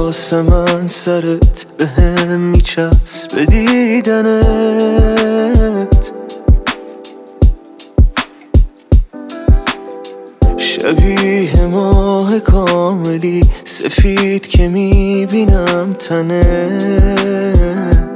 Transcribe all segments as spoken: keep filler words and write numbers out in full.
واسه من سرت به هم میچسبه دیدنت. شبیه ماه کاملی سفید که میبینم تنت.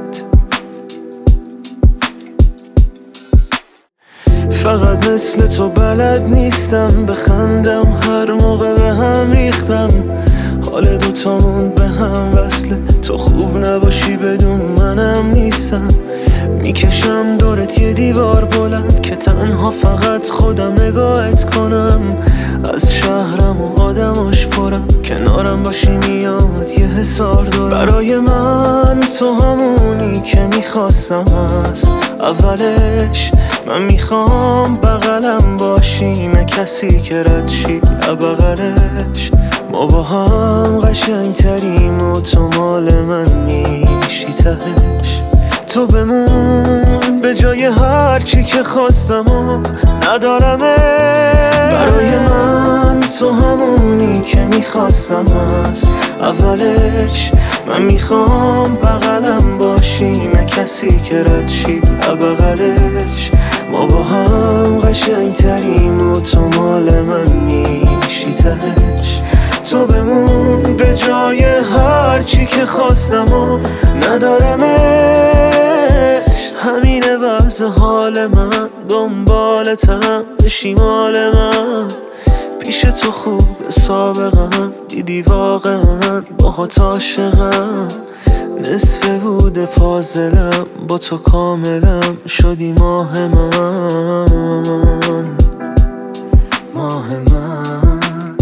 فقط مثل تو بلد نیستم بخندم، هر موقع به هم ریختم. حال دوتامون به هم وصله، تو خوب نباشی بدون منم نیستم. میکشم دورت یه دیوار بلند که تنها فقط خودم نگاهت کنم. از شهرم و آدماش پرم، کنارم باشی میاد یه حسار دارم. برای من تو همونی که میخواستم هست اولش. من میخوام بغلم باشی، نه کسی که رد شی بغلش. ما با هم قشنگ تریم و تو مال من میشی تهش. تو بمون به جای هر چی که خواستم و ندارمه. برای من تو همونی که میخواستم هست اولش. من میخوام بغلم باشی، نه کسی که رد شی بغلش. ما با هم قشنگ تریم و تو مال من میشی تهش. تو بمون به جای هر چی که خواستم و ندارمش. همینه وضع حال من، دنبالتم بشی مال من. پیش تو خوب سابقم، دیدی واقعا باهات عاشقم. نصف بود پازلم با تو کاملم، شدی ماه من، ماه من.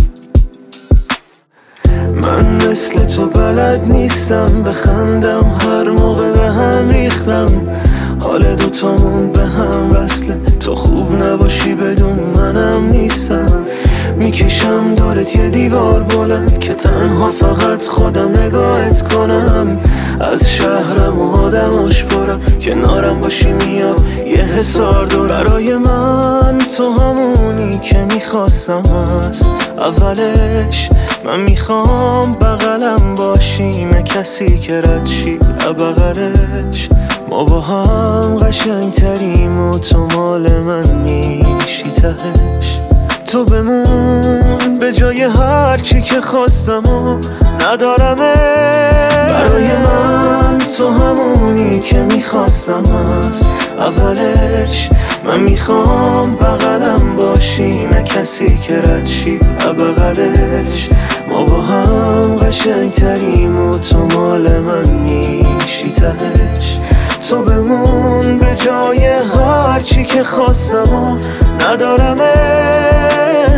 من مثل تو بلد نیستم بخندم، هر موقع به هم ریختم. حال دوتامون به هم وصله، تو خوب نباشی بدون منم نیستم. میکشم دورت یه دیوار بلند که تنها فقط خودم نگاهت کنم. از شهرم و آدماش پرم، کنارم باشی میاد یه حسار دارم. برای من تو همونی که میخواستم هست اولش. من میخوام بغلم باشی، نه کسی که رد شی بغلش. ما با هم قشنگ تریم و تو مال من میشی تهش. تو بمون به جای هر چی که خواستم و ندارمه. برای من تو همونی که میخواستم هست اولش. من میخوام بغلم باشی، نه کسی که رد شی بغلش. ما با هم قشنگ تریم و تو مال من میشی تهش. تو بمون به جای هر چی که خواستم و ندارمه.